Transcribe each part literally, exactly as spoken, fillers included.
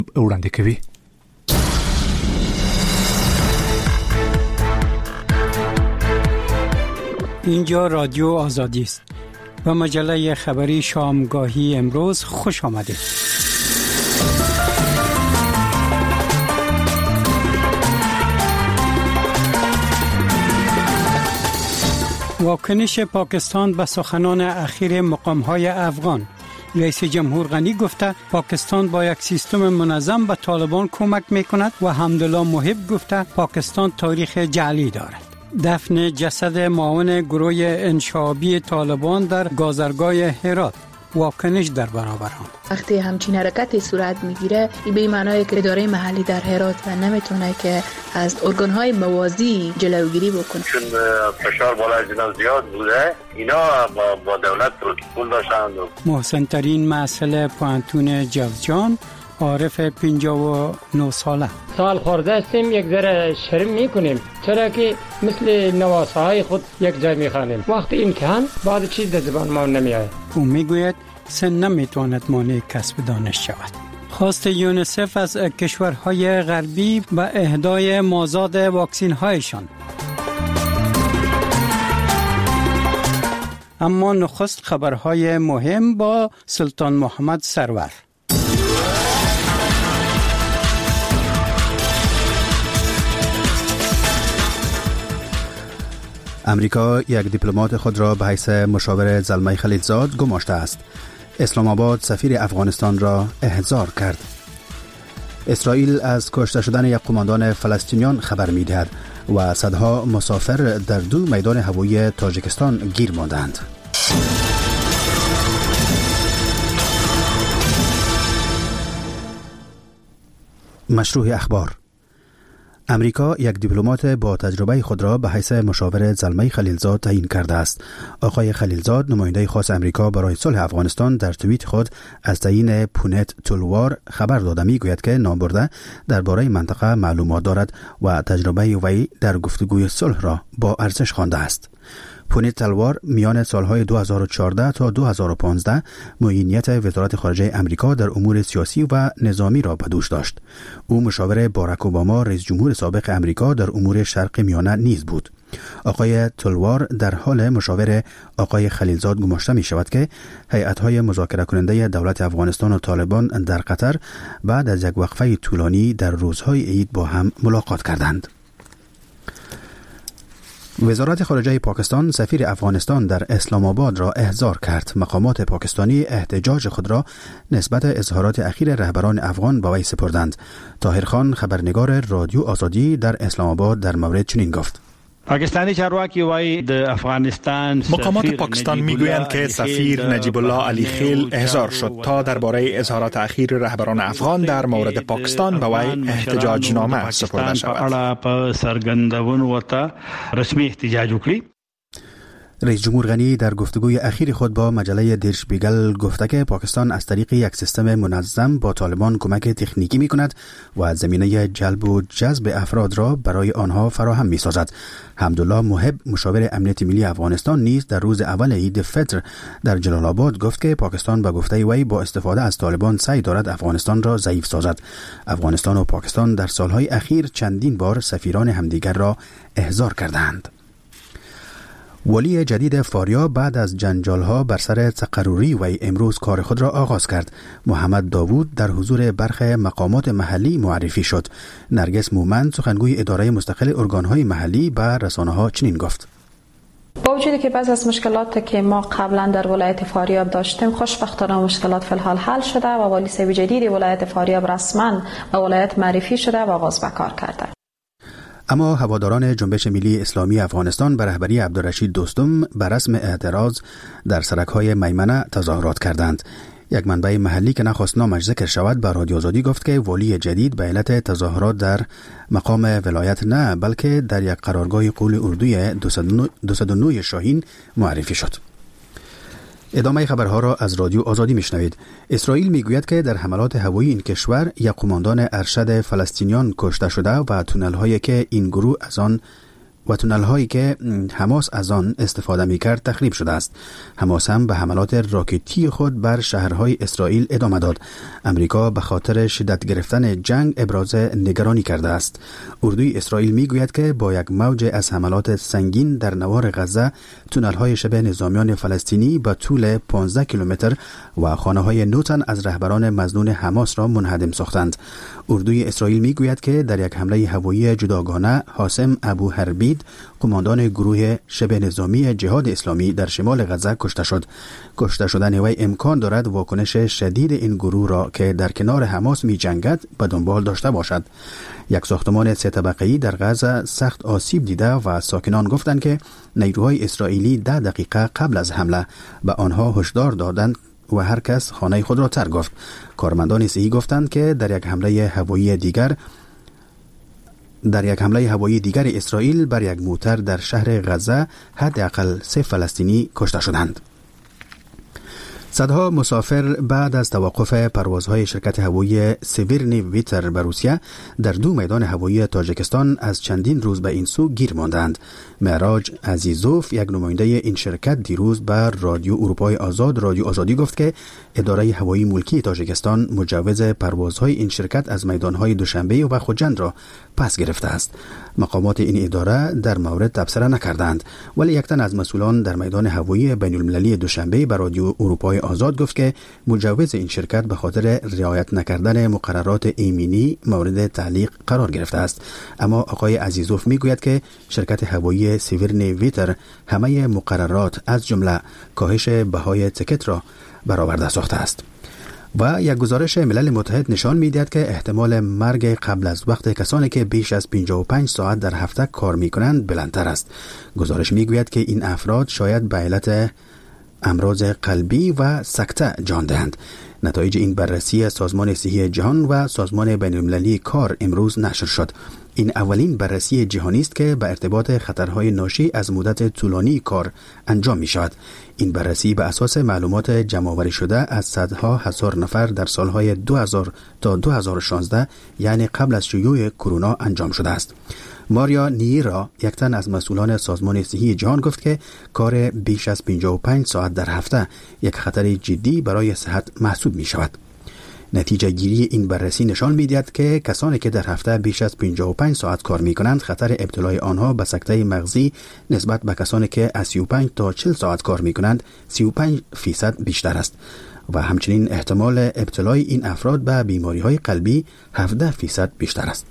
وړاندې کوي. اینجا رادیو آزادی است و مجله خبری شامگاهی امروز خوش آمدید. واکنش پاکستان به سخنان اخیر مقام‌های افغان. رئیس جمهور غنی گفته پاکستان با یک سیستم منظم به طالبان کمک می‌کند و حمدالله محب گفته پاکستان تاریخ جعلی دارد. دفن جسد معاون گروه انشابی طالبان در گازرگاه هرات. واکنش در برابر آن. وقتی همچین حرکتی صورت میگیره این به معنای که اداره محلی در هرات و نمیتونه که از ارگان‌های موازی جلوگیری بکنه، چون فشار بالای اینا زیاد بوده. اینا با, با دولت پروتکل داشتند. محسن ترین مسئله پوانتون جوزجان، عارف پنجاه و نه ساله. سال خورده هستیم، یک ذره شرم میکنیم چرا که مثل نواسه های خود یک جای میخوانیم. وقت امتحان بعد چیز در زبان ما نمیاد. او میگوید سن نمیتواند مانع کسب دانش شود. خواست یونیسف از کشورهای غربی به اهدای مازاد واکسین هایشان. اما نخست خبرهای مهم با سلطان محمد سرور. امریکا یک دیپلمات خود را به حیث مشاور زلمه خلیلزاد گماشته است. اسلام آباد سفیر افغانستان را احضار کرد. اسرائیل از کشته شدن یک قماندان فلسطینیان خبر می‌دهد و صدها مسافر در دو میدان هوایی تاجیکستان گیر ماندند. مشروع اخبار. امریکا یک دیپلمات با تجربه خود را به حیث مشاور زلمه خلیلزاد تعیین کرده است. آقای خلیلزاد نماینده خاص امریکا برای صلح افغانستان در توییت خود از تعیین پونت تلوار خبر داده میگوید که نامبرده درباره منطقه معلومات دارد و تجربه وی در گفتگوی صلح را با ارزش خوانده است. پونت تلوار میان سالهای دو هزار و چهارده تا دو هزار و پانزده معینیت وزارت خارجه امریکا در امور سیاسی و نظامی را به دوش داشت. او مشاور باراک اوباما رئیس جمهور سابق امریکا در امور شرق میانه نیز بود. آقای تلوار در حال مشاور آقای خلیلزاد گماشته می شود که هیئت‌های مذاکره کننده دولت افغانستان و طالبان در قطر بعد از یک وقفه طولانی در روزهای عید با هم ملاقات کردند. وزارت خارجه پاکستان سفیر افغانستان در اسلام آباد را احضار کرد. مقامات پاکستانی احتجاج خود را نسبت اظهارات اخیر رهبران افغان به وی سپردند. طاهر خان خبرنگار رادیو آزادی در اسلام آباد در مورد چنین گفت: پاکستانی چارواکی وای د افغانستان مقامات پاکستان میگویند که سفیر نجیب الله علی خیل احضار شد تا درباره اظهارات اخیر رهبران افغان در مورد پاکستان به وی احتجاج نامه سپرده شود. په سرګندونو وته رسمي احتجاج وکړي. رئیس جمهور غنی در گفتگوی اخیر خود با مجله در شپیگل گفته که پاکستان از طریق یک سیستم منظم با طالبان کمک تکنیکی می کند و زمینه جلب و جذب افراد را برای آنها فراهم می سازد. حمدالله محب مشاور امنیت ملی افغانستان نیز در روز اول عید فطر در جلال آباد گفت که پاکستان به گفته وی با استفاده از طالبان سعی دارد افغانستان را ضعیف سازد. افغانستان و پاکستان در سالهای اخیر چندین بار سفیران همدیگر را احضار کردند. ولی جدید فاریاب بعد از جنجال‌ها بر سر تقرری و امروز کار خود را آغاز کرد. محمد داوود در حضور برخی مقامات محلی معرفی شد. نرگس مومند سخنگوی اداره مستقل ارگان‌های محلی به رسانه‌ها چنین گفت: با وجودی که بعض از مشکلات که ما قبلا در ولایت فاریاب داشتیم خوشبختانه مشکلات فی الحال حل شده و والی سیب جدید ولایت فاریاب رسما به ولایت معرفی شده و آغاز به کار کرده. اما هواداران جنبش ملی اسلامی افغانستان به رهبری عبدالرشید دوستم به رسم اعتراض در سرک‌های میمنه تظاهرات کردند. یک منبع محلی که نخواست نامش ذکر شود به رادیو آزادی گفت که والی جدید به علت تظاهرات در مقام ولایت نه بلکه در یک قرارگاه قول اردوی دوصد و نه شاهین معرفی شد. ادامه خبرها را از رادیو آزادی میشنوید. اسرائیل میگوید که در حملات هوایی این کشور یک قماندان ارشد فلسطینیان کشته شده و تونل هایی که این گروه از آن و تونل هایی که حماس از آن استفاده می کرد تخریب شده است. حماس هم به حملات راکتی خود بر شهرهای اسرائیل ادامه داد. امریکا به خاطر شدت گرفتن جنگ ابراز نگرانی کرده است. اردوی اسرائیل می گوید که با یک موج از حملات سنگین در نوار غزه تونل های شبه نظامیان فلسطینی به طول پانزده کیلومتر و خانه های نو تن از رهبران مظنون حماس را منهدم ساختند. اردوی اسرائیل می گوید که در یک حمله هوایی جداگانه حاسم ابو حربید قماندان گروه شبه نظامی جهاد اسلامی در شمال غزه کشته شد. کشته شدن وی امکان دارد واکنش شدید این گروه را که در کنار حماس می جنگد به دنبال داشته باشد. یک ساختمان سه طبقه‌ای در غزه سخت آسیب دیده و ساکنان گفتند که نیروهای اسرائیلی ده دقیقه قبل از حمله به آنها هشدار دادند و هر کس خانه خود را ترک گفت. کارمندان صحی گفتند که در یک حمله هوایی دیگر در یک حمله هوایی دیگر اسرائیل بر یک موتر در شهر غزه حداقل سه فلسطینی کشته شدند. صدها مسافر بعد از توقف پروازهای شرکت هوایی سیورنی ویتر به روسیه در دو میدان هوایی تاجیکستان از چندین روز به این سو گیر ماندند. معراج عزیزوف، یک نماینده این شرکت، دیروز بر رادیو اروپای آزاد رادیو آزادی گفت که اداره هوایی ملکی تاجیکستان مجوز پروازهای این شرکت از میدانهای دوشنبه و خوجند را پس گرفته است. مقامات این اداره در مورد تبصره نکردند، ولی یک تن از مسئولان در میدان هوایی بین المللی دوشنبه به رادیو اروپای آزاد گفت که مجوز این شرکت به خاطر رعایت نکردن مقررات ایمنی مورد تعلیق قرار گرفته است. اما آقای عزیزوف میگوید که شرکت هوایی سیورنی ویتر همه مقررات از جمله کاهش بهای تیکت را برآورده ساخته است. و یک گزارش ملل متحد نشان می‌دهد که احتمال مرگ قبل از وقت کسانی که بیش از پنجاه و پنج ساعت در هفته کار می‌کنند بلندتر است. گزارش می‌گوید که این افراد شاید به علت امراض قلبی و سکته جان دهند. نتایج این بررسی سازمان صحی جهان و سازمان بین‌المللی کار امروز نشر شد. این اولین بررسی جهانی است که به ارتباط خطرهای ناشی از مدت طولانی کار انجام می شود. این بررسی به اساس معلومات جمع‌آوری شده از صدها هزار نفر در سالهای دو هزار تا دو هزار و شانزده، یعنی قبل از شیوع کرونا انجام شده است. ماریا نیرا، یک تن از مسئولان سازمان صحی جهان، گفت که کار بیش از پنجاه و پنج ساعت در هفته یک خطر جدی برای صحت محسوب می شود. نتیجه گیری این بررسی نشان می‌دهد که کسانی که در هفته بیش از پنجاه و پنج ساعت کار می‌کنند خطر ابتلای آنها به سکته مغزی نسبت به کسانی که از سی و پنج تا چهل ساعت کار می‌کنند سی و پنج فیصد بیشتر است و همچنین احتمال ابتلای این افراد به بیماری‌های قلبی هفده فیصد بیشتر است.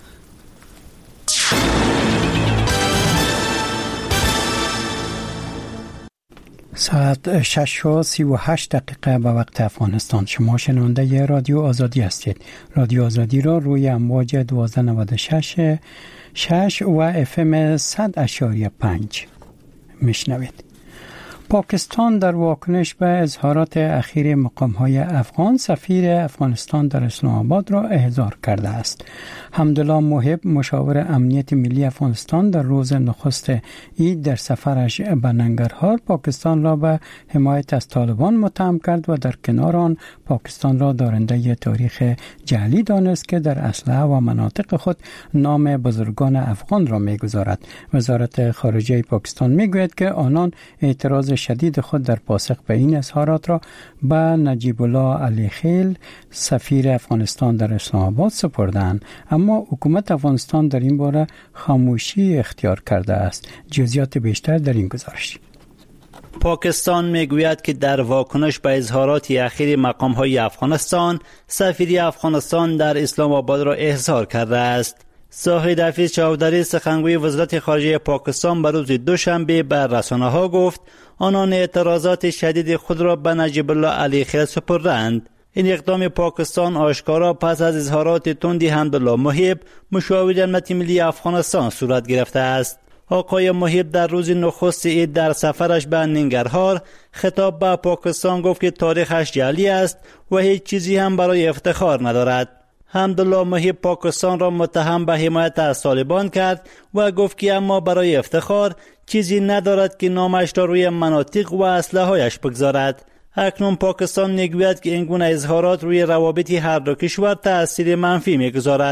ساعت شش و سی و هشت دقیقه به وقت افغانستان. شما شنونده رادیو آزادی هستید. رادیو آزادی را روی امواج دوازده نود و شش شش و اف ام صد اشاریه پنج میشنوید. پاکستان در واکنش به اظهارات اخیر مقام‌های افغان سفیر افغانستان در اسلام آباد را احضار کرده است. حمدالله محب، مشاور امنیت ملی افغانستان، در روز نخست عید در سفرش به ننگرهار پاکستان را به حمایت از طالبان متهم کرد و در کنار آن پاکستان را دارنده تاریخ جعلی دانست که در اسلحه و مناطق خود نام بزرگان افغان را می‌گذارد. وزارت خارجه پاکستان می‌گوید که آنان اعتراض شدید خود در پاسخ به این اظهارات را به نجیب الله علی خیل، سفیر افغانستان در اسلام آباد سپردند، اما حکومت افغانستان در این باره خاموشی اختیار کرده است. جزئیات بیشتر در این گزارش. پاکستان میگوید که در واکنش به اظهارات اخیر مقام‌های افغانستان، سفیر افغانستان در اسلام آباد را احضار کرده است. زاهد حفیظ چودری، سخنگوی وزارت خارجه پاکستان، به روز دوشنبه به رسانه‌ها گفت آنان اعتراضات شدید خود را به نجیب الله علی خیل سپردند. این اقدام پاکستان آشکارا پس از اظهارات تندی حمدالله محب، مشاور امنیت ملی افغانستان، صورت گرفته است. آقای محب در روز نخست عید در سفرش به ننگرهار خطاب به پاکستان گفت که تاریخش جعلی است و هیچ چیزی هم برای افتخار ندارد. حمدالله محب پاکستان را متهم به حمایت از طالبان کرد و گفت که اما برای افتخار چیزی ندارد که نامش را روی مناطق و اسلحه‌هایش بگذارد. اکنون پاکستان میگوید که این گونه اظهارات روی روابط هر دو کشور تأثیر منفی میگذارد.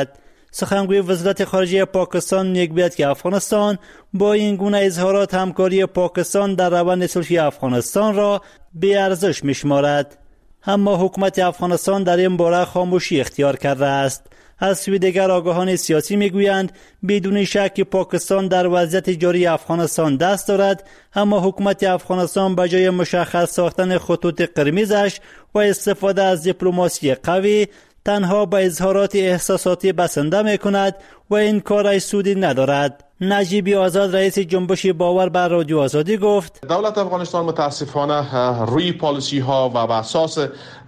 سخنگوی وزارت خارجه پاکستان میگوید که افغانستان با این گونه اظهارات همکاری پاکستان در روند صلحی افغانستان را بی ارزش میشمارد. اما حکومت افغانستان در این باره خاموشی اختیار کرده است. از سوی دیگر آگاهان سیاسی میگویند بدون شک پاکستان در وضعیت جاری افغانستان دست دارد، اما حکومت افغانستان به جای مشخص ساختن خطوط قرمزش و استفاده از دیپلماسی قوی تنها به اظهارات احساساتی بسنده میکند و این کارش سودی ندارد. نجیب آزاد رئیس جنبش باور بر رادیو آزادی گفت دولت افغانستان متاسفانه روی پالیسی ها و بر اساس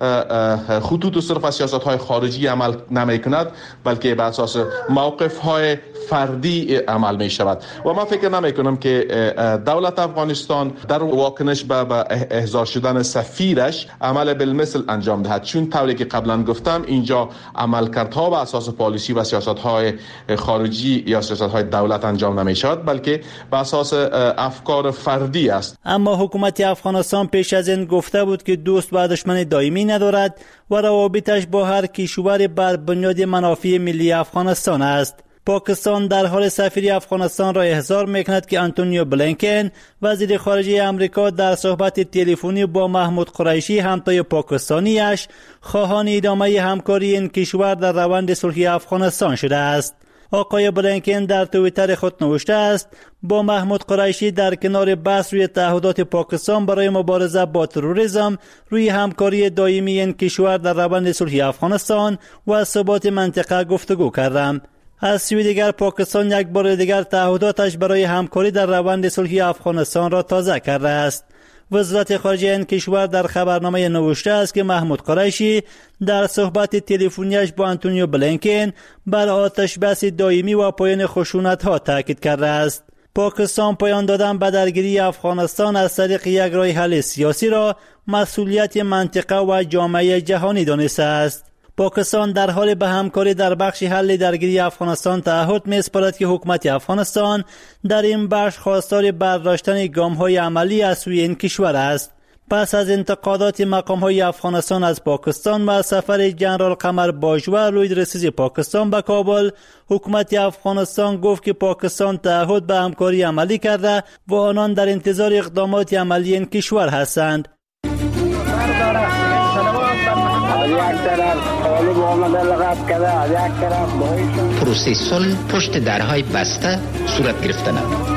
خطوط صرف سیاست های خارجی عمل نمی کند، بلکه بر اساس موقف های فردی عمل می شود و من فکر نمی کنم که دولت افغانستان در واکنش به احضار شدن سفیرش عمل بالمثل انجام دهد، چون طوری که قبلا گفتم اینجا عملکردها بر اساس پالیسی و سیاست های خارجی یا سیاست های دولت انجام نمی شود، بلکه بر اساس افکار فردی است. اما حکومت افغانستان پیش از این گفته بود که دوست و دشمن دائمی ندارد و روابطش با هر کشور بر بنیاد منافع ملی افغانستان است. پاکستان در حال سفیر افغانستان را احضار میکند که آنتونیو بلینکن وزیر خارجه آمریکا در صحبت تلفنی با محمود قریشی همتای پاکستانیش خواهان ادامه همکاری این کشور در روند صلحی افغانستان شده است. آقای بلینکن در توییتر خود نوشته است با محمود قریشی در کنار بحث روی تعهدات پاکستان برای مبارزه با تروریسم روی همکاری دائمی این کشور در روند صلحی افغانستان و ثبات منطقه گفتگو کردم. از سوی دیگر پاکستان یک بار دیگر تعهداتش برای همکاری در روند صلحی افغانستان را تازه کرده است. وزارت خارجه این کشور در خبرنامه نوشته است که محمود قریشی در صحبت تلفنیش با آنتونیو بلینکن بر آتش بس دائمی و پایان خشونت ها تاکید کرده است. پاکستان پایان دادن به درگیری افغانستان از طریق یک راه حل سیاسی را مسئولیت منطقه و جامعه جهانی دانسته است. پاکستان در حال به همکاری در بخش حل درگیری افغانستان تعهد می‌سپارد که حکومت افغانستان در این بخش خواستار برداشتن گام‌های عملی از سوی این کشور است. پس از انتقادات مقام‌های افغانستان از پاکستان و سفر جنرال قمر باجوه روی رسیدگی پاکستان به کابل، حکومت افغانستان گفت که پاکستان تعهد به همکاری عملی کرده و آنان در انتظار اقدامات عملی این کشور هستند. پروسه صلح پشت درهای بسته صورت گرفتن.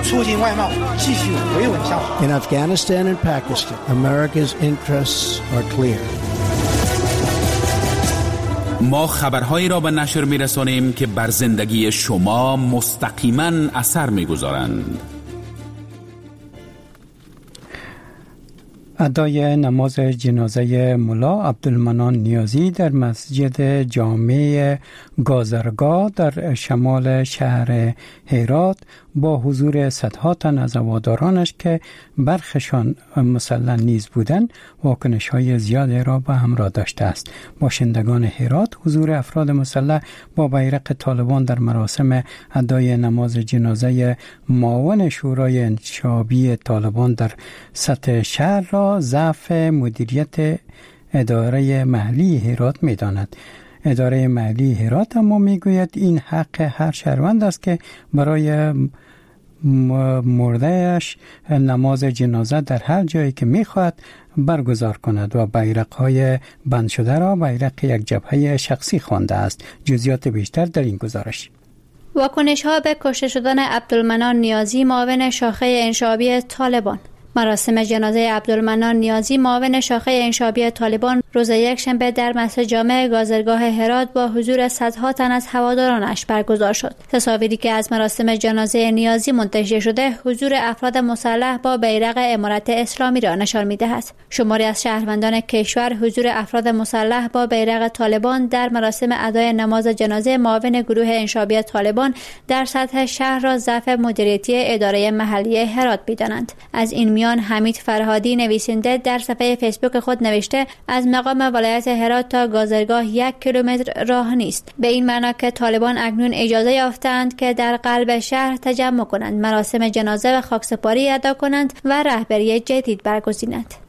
In Afghanistan and Pakistan, America's interests are clear. ما خبرهایی را به نشر می‌رسانیم که بر زندگی شما مستقیما اثر می‌گذارند. ادای نماز جنازه ملا عبدالمنان نیازی در مسجد جامع گازرگاه در شمال شهر هرات با حضور صدها تن از هوادارانش که برخشان مسلح نیز بودند واکنش‌های زیادی را به همراه داشته است. باشندگان هرات حضور افراد مسلح با بیرق طالبان در مراسم ادای نماز جنازه معاون شورای انتشابی طالبان در سطح شهر را ضعف مدیریت اداره محلی هرات می‌داند. اداره محلی هرات اما میگوید این حق هر شهروند است که برای مردهش نماز جنازه در هر جایی که میخواهد برگزار کند و بیرق‌های بند شده را بیرق یک جبهه شخصی خوانده است. جزئیات بیشتر در این گزارش. واکنش‌ها به کشته شدن عبدالمنان نیازی معاون شاخه انشابی طالبان. مراسم جنازه عبدالمنان نیازی معاون شاخه انشابی طالبان روز یکشنبه در مسجد جامع گازرگاه هرات با حضور صدها تن از هوادارانش برگزار شد. تصاویری که از مراسم جنازه نیازی منتشر شده حضور افراد مسلح با بیرق امارت اسلامی را نشان می‌دهد. شماری از شهروندان کشور حضور افراد مسلح با بیرق طالبان در مراسم ادای نماز جنازه معاون گروه انشابی طالبان در سطح شهر را ضعف مدیریتی اداره محلی هرات می‌دانند. از این میان حمید فرهادی نویسنده در صفحه فیسبوک خود نوشته از مقام ولایت هرات تا گازرگاه یک کیلومتر راه نیست. به این معنا که طالبان اکنون اجازه یافتند که در قلب شهر تجمع کنند، مراسم جنازه و خاکسپاری ادا کنند و رهبری جدید برگزینند.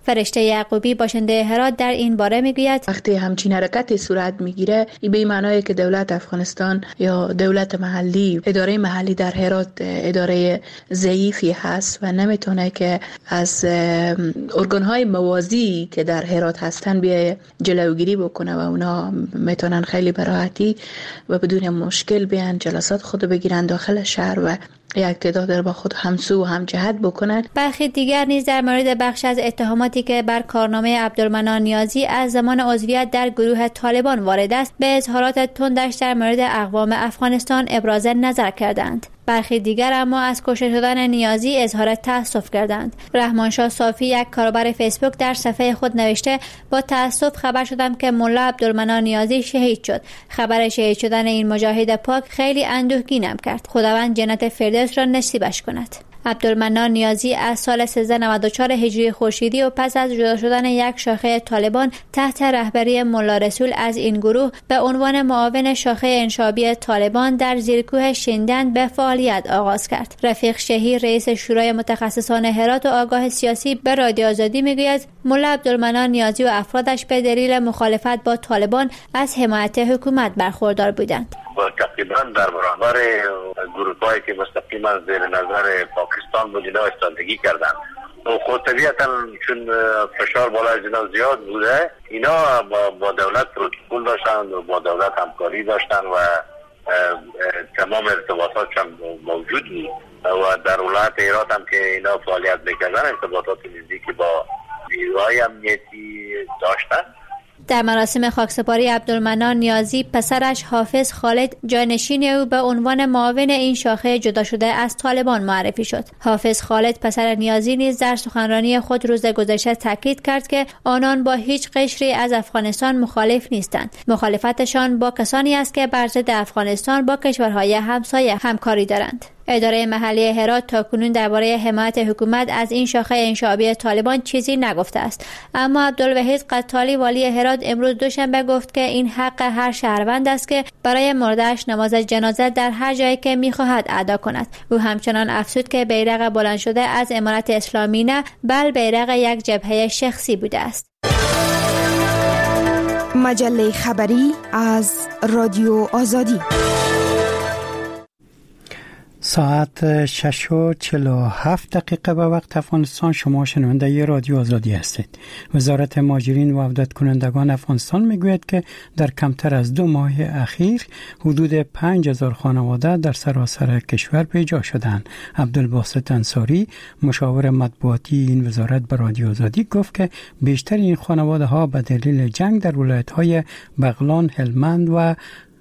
فرشته یعقوبی باشنده هرات در این باره میگوید وقتی همچین حرکتی صورت میگیره این به معنی که دولت افغانستان یا دولت محلی، اداره محلی در هرات اداره ضعیفی هست و نمیتونه که از ارگان‌های موازی که در هرات هستن بیای جلوگیری بکنه و اونا میتونن خیلی براحتی و بدون مشکل بیان جلسات خود بگیرن داخل شهر و یک تعداد با خود همسو و هم جهت بکنند. برخی دیگر نیز در مورد بخش از اتهاماتی که بر کارنامه عبدالمنان نیازی از زمان عضویت در گروه طالبان وارد است به اظهارات تندش در مورد اقوام افغانستان ابراز نظر کردند. برخی دیگر اما از کشته شدن نیازی اظهار تأسف کردند. رحمانشاه صافی، یک کاربر فیسبوک، در صفحه خود نوشته با تأسف خبر شدم که ملا عبدالمنان نیازی شهید شد. خبر شهید شدن این مجاهد پاک خیلی اندوهگینم کرد. خداوند جنت فردوس را نصیبش کند. عبدالمنان نیازی از سال سیزده نود و چهار هجری خورشیدی و پس از جدا شدن یک شاخه طالبان تحت رهبری ملا رسول از این گروه به عنوان معاون شاخه انشابی طالبان در زیرکوه شیندن به فعالیت آغاز کرد. رفیق شهیر، رئیس شورای متخصصان هرات و آگاه سیاسی، به رادیو آزادی میگوید ملا عبدالمنان نیازی و افرادش به دلیل مخالفت با طالبان از حمایت حکومت برخوردار بودند. تقریبا در برابر گروه‌هایی که مستقیما زیر نظر پاکستان بود اینا ایستادگی کردند و خود طبیعتا چون فشار بالای از اینا زیاد بوده اینا با, با دولت پروتکل داشتن و با دولت همکاری داشتن و تمام ارتباطات هم موجود بود و در ولایت هرات هم که اینا فعالیت میکردن ارتباطات نزدیکی با نیروهای امنیتی داشتن. در مراسم خاکسپاری عبدالمنان نیازی پسرش حافظ خالد جانشین او به عنوان معاون این شاخه جدا شده از طالبان معرفی شد. حافظ خالد پسر نیازی نیز در سخنرانی خود روز گذشته تاکید کرد که آنان با هیچ قشری از افغانستان مخالف نیستند. مخالفتشان با کسانی است که بر ضد افغانستان با کشورهای همسایه همکاری دارند. اداره محلی هرات تاکنون درباره حمایت حکومت از این شاخه انشابی طالبان چیزی نگفته است، اما عبدالوحید قتالی والی هرات امروز دوشنبه گفت که این حق هر شهروند است که برای مرده‌اش نماز جنازه در هر جایی که می‌خواهد ادا کند. او همچنان افزود که بیرق بلند شده از امارت اسلامی نه، بل بیرق یک جبهه شخصی بوده است. مجله خبری از رادیو آزادی. ساعت شش و چهل و هفت دقیقه به وقت افغانستان. شما شنونده ی رادیو آزادی هستید. وزارت مهاجرین و عودت کنندگان افغانستان میگوید که در کمتر از دو ماه اخیر حدود پنج هزار خانواده در سراسر کشور بیجا شدند. عبدالباسط انصاری، مشاور مطبوعاتی این وزارت، به رادیو آزادی گفت که بیشتر این خانواده ها به دلیل جنگ در ولایت های بغلان، هلمند و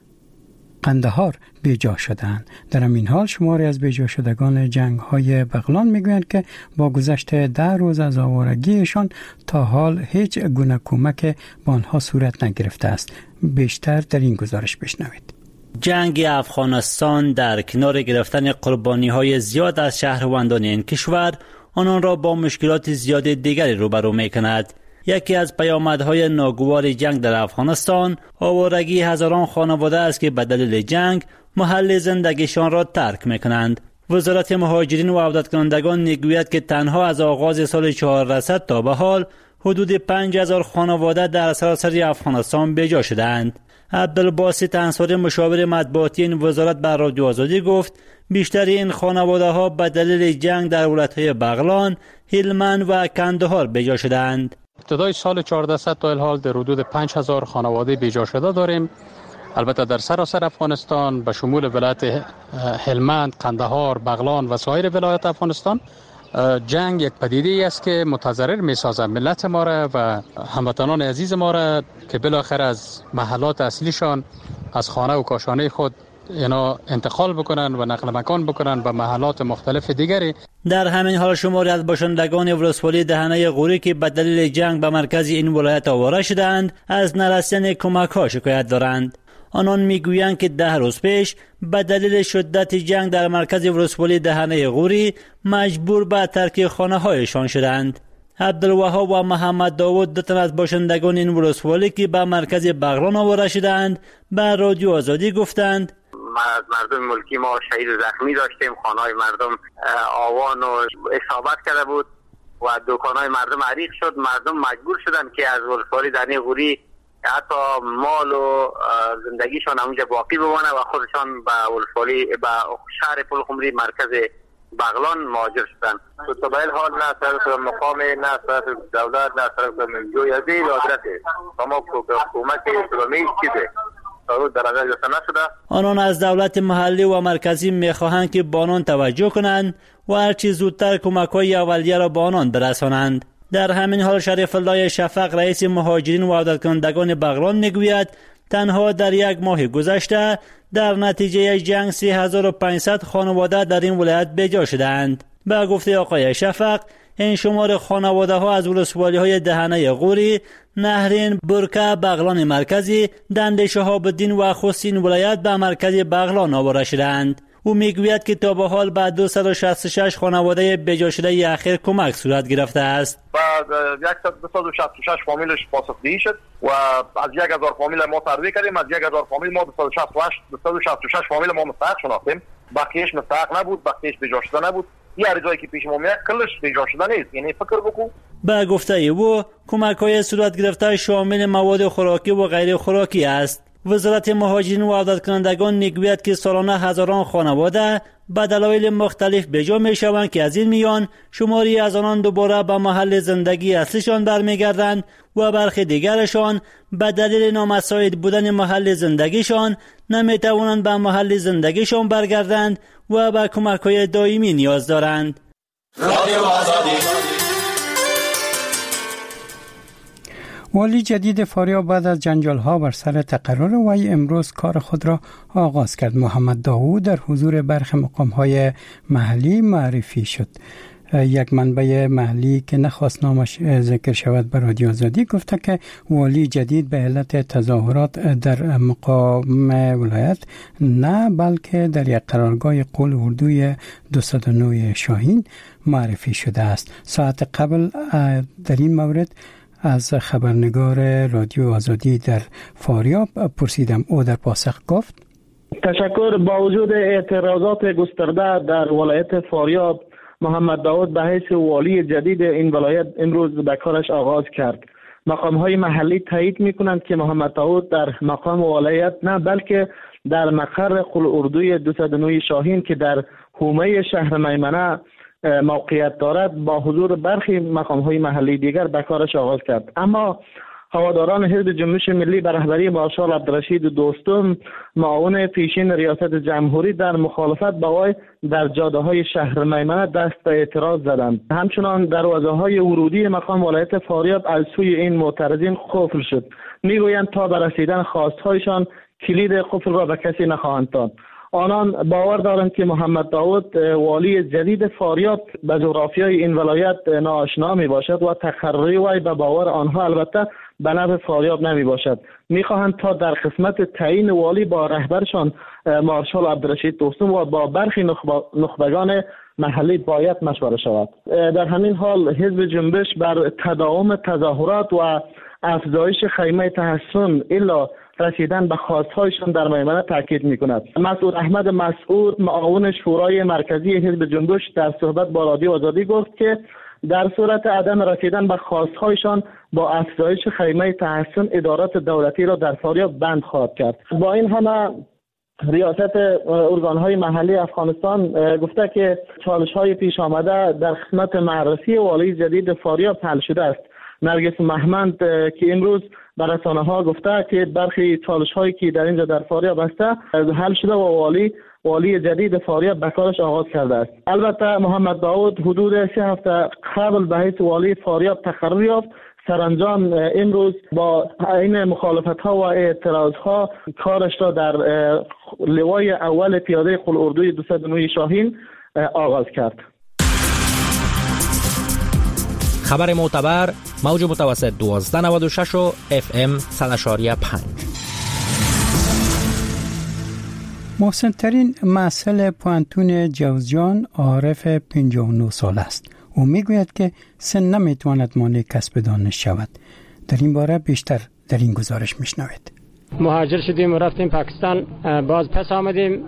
قندهار بیجا شدند. در همین حال شماری از بیجا شدگان جنگ های بغلان میگویند که با گذشت ده روز از آوارگیشان تا حال هیچ گونه کمک به آنها صورت نگرفته است. بیشتر در این گزارش بشنوید. جنگ افغانستان در کنار گرفتن قربانی های زیاد از شهروندان این کشور آنان را با مشکلات زیاد دیگری روبرو می کند. یکی از پیامدهای ناگوار جنگ در افغانستان آوارگی هزاران خانواده است که به دلیل جنگ محل زندگیشان را ترک میکنند. وزارت مهاجرین و عودت کنندگان میگوید که تنها از آغاز سال چهارصد تا به حال حدود پنج هزار خانواده در سراسر افغانستان بیجا شدند. عبدالباسط انصاری، مشاور مطبوعاتی این وزارت، بر رادیو آزادی گفت بیشتر این خانواده ها به دلیل جنگ در ولایت‌های بغلان، هلمند و کندهار بیجا شدند. ابتدای سال چهارصد تا الحال در حدود پنج هزار خانواده بیجا شده داریم. البته در سراسر افغانستان به شمول ولایت هلمند، قندهار، بغلان و سایر ولایات افغانستان جنگ یک پدیده ای است که متضرر می‌سازد ملت ما را و هموطنان عزیز ما را که بالاخره از محلات اصلیشان، از خانه و کاشانه خود اینا انتقال بکنن و نقل مکان بکنن به محلات مختلف دیگری. در همین حال شماری از باشندگان ولسوالی دهنه غوری که به دلیل جنگ به مرکز این ولایت آواره شدند از نرسیدن کمک ها شکایت دارند. آنان میگویند که ده روز پیش به دلیل شدت جنگ در مرکز ولسوالی دهنه غوری مجبور به ترک خانه هایشان شدند. عبدالوهاب و محمد داوود، دو تن از باشندگان این ولسوالی که به مرکز بغلان آواره شدند، به رادیو آزادی گفتند از مردم ملکی ما شهید زخمی داشتیم، خانه‌های مردم آوان و اصابت کرده بود و دکان‌های مردم عریق شد. مردم مجبور شدن که از ولسوالی در غوری حتی مال و زندگیشان اونجا باقی بمانه و خودشان به ولسوالی به شهر پلخمری مرکز بغلان مهاجر شدن. تو به حال نه طرف مقام نه طرف دولت نه طرف منجوی از این ادرسه اما حکومت اسلامی چیزه آنان از دولت محلی و مرکزی میخواهند که به آنان توجه کنند و هرچی زودتر کمک‌های اولیه را به آنان برسانند. در همین حال شریف الله شفق رئیس مهاجرین و عودت کنندگان بغلان میگوید تنها در یک ماه گذشته در نتیجه جنگ سه هزار و پانصد خانواده در این ولایت بیجا شدند. به گفته آقای شفق این شمار خانواده ها از ولسوالی های دهنه غوری، نهرین، برکه، بغلان مرکزی، دنده شهاب الدین و خوستین ولایت به مرکز بغلان آورده شدند. او میگوید که تا به حال بعد دویست و شصت و شش خانواده بیجا شده اخیر کمک صورت گرفته است. بعد دویست و شصت و شش فامیلش پاسخگویی شد و از یک هزار فامیل ما ترویع کردیم. از یک هزار فامیل ما دویست و شصت و شش فامیل ما مستحق شناختیم. بقیه‌اش مستحق نبود، بقیه‌اش بیجا شده نبود. یه جایی که پیش ما میاد کلش بیجا شده نیست. یعنی فکر بکن. به گفته او کمک‌های صورت گرفته شامل مواد خوراکی و غیر خوراکی است. وزارت مهاجرین و عودت کنندگان میگوید که سالانه هزاران خانواده به دلایل مختلف بیجا میشوند که از این میان شماری از آنان دوباره به محل زندگی اصلیشان برمیگردند و برخی دیگرشان به دلیل نامساعد بودن محل زندگیشان نمیتوانند به محل زندگیشان برگردند و به کمک‌های دائمی نیاز دارند. والی جدید فاریاب بعد از جنجال‌ها بر سر تقرر وی امروز کار خود را آغاز کرد. محمد داوود در حضور برخی مقام‌های محلی معرفی شد. یک منبع محلی که نخواست نامش ذکر شود به رادیو آزادی گفته که والی جدید به علت تظاهرات در مقام ولایت نه بلکه در یک قرارگاه قول اردوی دویست و نه شاهین معرفی شده است. ساعت قبل در این مورد از خبرنگار رادیو آزادی در فاریاب پرسیدم. او در پاسخ گفت تشکر. با وجود اعتراضات گسترده در ولایت فاریاب، محمد داوود به حیث والی جدید این ولایت امروز به کارش آغاز کرد. مقام‌های محلی تایید می‌کنند که محمد داوود در مقام ولایت نه بلکه در مقر قول اردوی دویست و نه شاهین که در حومه شهر میمنه موقعیت دارد با حضور برخی مقام‌های محلی دیگر به کارش آغاز کرد. اما هواداران حزب جنبش ملی به رهبری مارشال عبدالرشید دوستم، معاون پیشین ریاست جمهوری، در مخالفت با وی در جاده‌های شهر میمنه دست به اعتراض زدند. همچنان دروازه‌های ورودی مقام ولایت فاریاب از سوی این معترضین قفل شد. میگویند تا به رسیدن خواست‌هایشان کلید قفل را به کسی نخواهند داد. آنان باور دارند که محمد داوود والی جدید فاریاب به جغرافیای این ولایت ناآشنا می باشد و تقرری وی به باور آنها البته به نفع فاریاب نمی باشد. می خواهند تا در قسمت تعیین والی با رهبرشان مارشال عبدالرشید دوستم و با برخی نخبگان محلی باید مشوره شود. در همین حال حزب جنبش بر تداوم تظاهرات و افزایش خیمه تحسن الا رسیدن به خواستهایشان در میمنه تاکید می‌کند. مسعود احمد مسعود، معاون شورای مرکزی حزب جنبش، در صحبت با رادیو آزادی گفت که در صورت عدم رسیدن به خواستهایشان با افزایش خیمه تحسن ادارات دولتی را در فاریاب بند خواهد کرد. با این همه ریاست ارگان‌های محلی افغانستان گفته که چالش‌های پیش آمده در قسمت معرفی والی جدید فاریاب حل شده است. نرگس محمد که امروز به رسانه‌ها گفته که برخی چالش‌هایی که در اینجا در فاریاب هسته حل شده و والی والی جدید فاریاب به کارش آغاز کرده است. البته محمد داوود حدود سه هفته قبل به حیث والی فاریاب تقرر یافت. سرانجام امروز با این مخالفت‌ها و اعتراض‌ها کارش را در لوای اول پیاده قول اردوی دویست و نه شاهین آغاز کرد. خبر معتبر، موج متوسط دوازده نود و شش و اف ام صد و پنج. محسن ترین محصل پوانتون جوزجان عارف پنجاه و نه سال است. او میگوید که سن نمیتواند مانع کسب دانش شود. در این باره بیشتر در این گزارش میشنوید. مهاجر شدیم و رفتیم پاکستان، باز پس آمدیم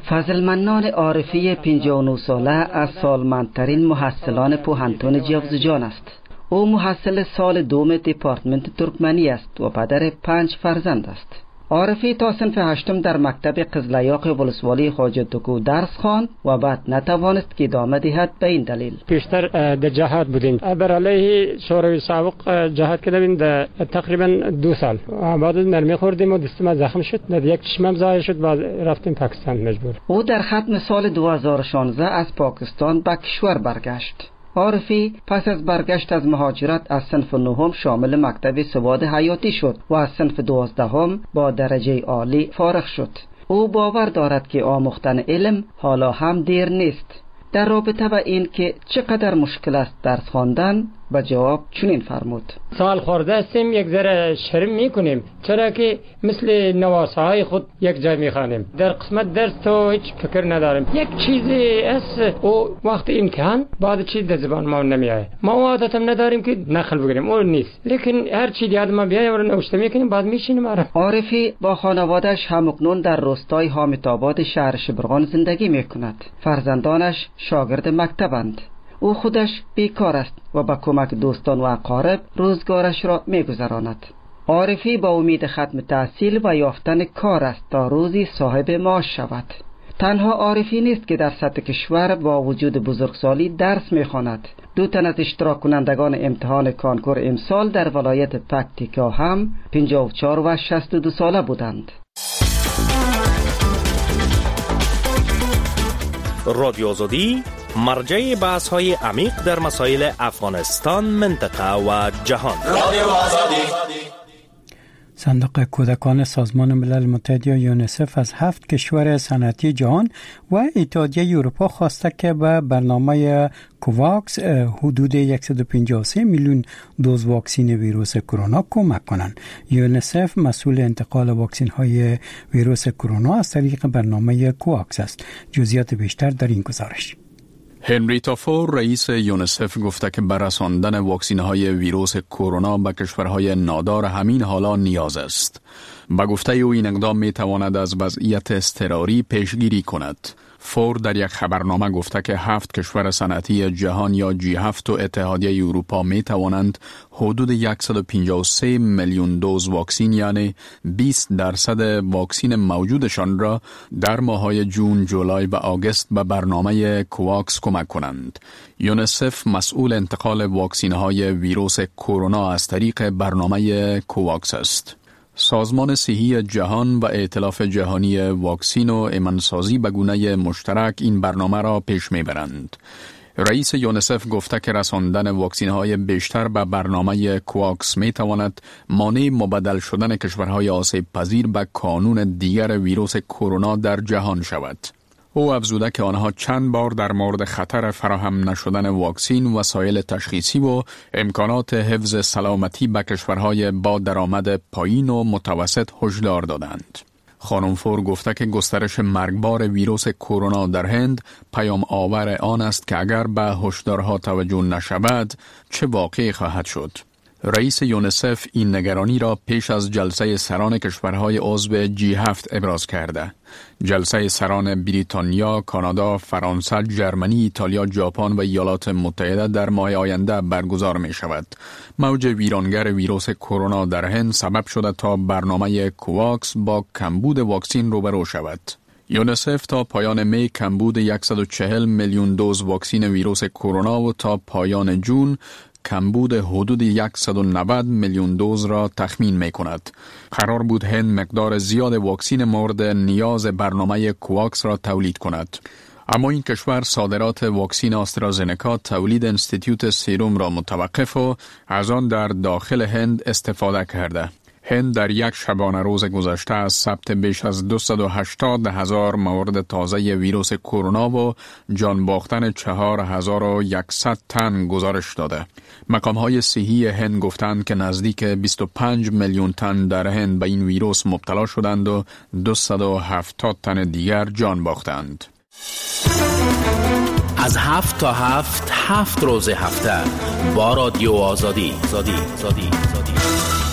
فضل منان عارفی پنجاه و نه ساله از سالمندترین محصلان پوهنتون جوزجان است. او محصل سال دوم دپارتمنت ترکمنی است و پدر پنج فرزند است. عارفی تا صنف هشتم در مکتب قزلیاق ولسوالی حاجتوکو درس خواند و بعد نتوانست که ادامه دهد به این دلیل. پیشتر در جهاد بودیم، بر علیه شوروی سابق جهاد کردیم در تقریبا دو سال. بعد مرمی خوردیم و دستم زخم شد، در یک چشمم ضایع شد و رفتیم پاکستان مجبور. او در ختم سال دو هزار و شانزده از پاکستان به کشور برگشت. عارفی پس از برگشت از مهاجرت از صنف نهم شامل مکتب سواد حیاتی شد و از صنف دوازدهم با درجه عالی فارغ شد. او باور دارد که آموختن علم حالا هم دیر نیست. در رابطه با این که چقدر مشکل است درس خواندن به جواب چنین فرمود: سال خورده هستیم، یک ذره شرم میکنیم، چرا که مثل نواسای خود یک جای میخوانیم. در قسمت درس تو هیچ فکر نداریم. یک چیزی است او وقت امتحان بعد چیز در زبان ما نمیاد. ما عادت هم نداریم که نقل بگیریم، اون نیست. لیکن هر چیزی یاد ما بیاد و نوشته میکنیم بعد میشینیم. آره. عارفی با خانواده‌اش همکنون در روستای حامدآباد شهر شبرغان زندگی میکند. فرزندانش شاگرد مکتبند. او خودش بیکار است و با کمک دوستان و اقارب روزگارش را می‌گذراند. عارفی با امید ختم تحصیل و یافتن کار است تا روزی صاحب معاش شود. تنها عارفی نیست که در سطح کشور با وجود بزرگسالی درس می‌خواند. دو تن از اشتراک کنندگان امتحان کانکور امسال در ولایت پکتیکا هم پنجاه و چهار و شصت و دو ساله بودند. رادیو آزادی مرجع بحث های عمیق در مسائل افغانستان، منطقه و جهان. رادیو آزادی. صندوق کودکان سازمان ملل متحد یا یونیسف از هفت کشور صنعتی جهان و اتحادیه اروپا خواسته که به برنامه کوواکس حدود صد و پنجاه و سه میلیون دوز واکسن ویروس کرونا کمک کنند. یونیسف مسئول انتقال واکسن های ویروس کرونا از طریق برنامه کوواکس است. جزئیات بیشتر در این گزارش. هنریتا فور رئیس یونیسف گفته که برساندن واکسن های ویروس کرونا به کشورهای نادار همین حالا نیاز است. با گفته او این اقدام می تواند از وضعیت اضطراری پیشگیری کند. فور در یک خبرنامه گفته که هفت کشور صنعتی جهان یا جی هفت و اتحادیه اروپا می توانند حدود صد و پنجاه و سه میلیون دوز واکسن یعنی بیست درصد واکسن موجودشان را در ماه‌های جون، جولای و آگوست به برنامه کوواکس کمک کنند. یونیسف مسئول انتقال واکسن‌های ویروس کرونا از طریق برنامه کوواکس است. سازمان صحی جهان و ائتلاف جهانی واکسن و ایمنسازی به گونه مشترک این برنامه را پیش میبرند. رئیس یونیسف گفته که رساندن واکسن‌های بیشتر به برنامه کوواکس می تواند مانع مبدل شدن کشورهای آسیب پذیر به کانون دیگر ویروس کرونا در جهان شود. او افزوده که آنها چند بار در مورد خطر فراهم نشدن واکسن، وسایل تشخیصی و امکانات حفظ سلامتی به کشورهای با درآمد پایین و متوسط هشدار دادند. خانم فور گفته که گسترش مرگبار ویروس کرونا در هند پیام آور آن است که اگر به هشدارها توجه نشود چه واقعی خواهد شد. رئیس یونیسف این نگرانی را پیش از جلسه سران کشورهای عضو جی هفت ابراز کرده. جلسه سران بریتانیا، کانادا، فرانسه، ژرمنی، ایتالیا، ژاپن و ایالات متحده در ماه آینده برگزار می شود. موج ویرانگر ویروس کرونا در هند سبب شده تا برنامه کوواکس با کمبود واکسن روبرو شود. یونیسف تا پایان می کمبود صد و چهل میلیون دوز واکسن ویروس کرونا و تا پایان جون کمبود حدود صد و نود میلیون دوز را تخمین می کند. قرار بود هند مقدار زیاد واکسن مورد نیاز برنامه کوواکس را تولید کند. اما این کشور صادرات واکسن آسترازنکا تولید انستیتیوت سیروم را متوقف و از آن در داخل هند استفاده کرده. هند در یک شبانه روز گذشته از ثبت بیش از دویست و هشتاد هزار مورد تازه ویروس کرونا و جان باختن چهار هزار و صد تن گزارش داده. مقام‌های صحی هند گفتند که نزدیک بیست و پنج میلیون تن در هند به این ویروس مبتلا شدند و دویست و هفتاد تن دیگر جان باختند. از هفت تا هفت هفت روز هفته با رادیو آزادی زادی زادی زادی.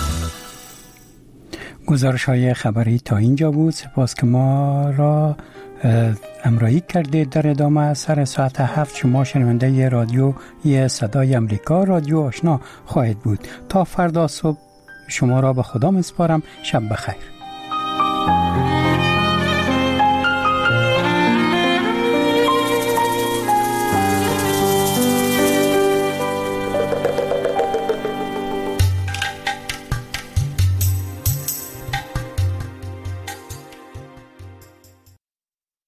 گزارش های خبری تا اینجا بود. سپاس که ما را امرایی کردید. در ادامه سر ساعت هفت شما شنونده رادیو یه صدای امریکا، رادیو آشنا خواهید بود. تا فردا صبح شما را به خدا میسپارم. شب بخیر.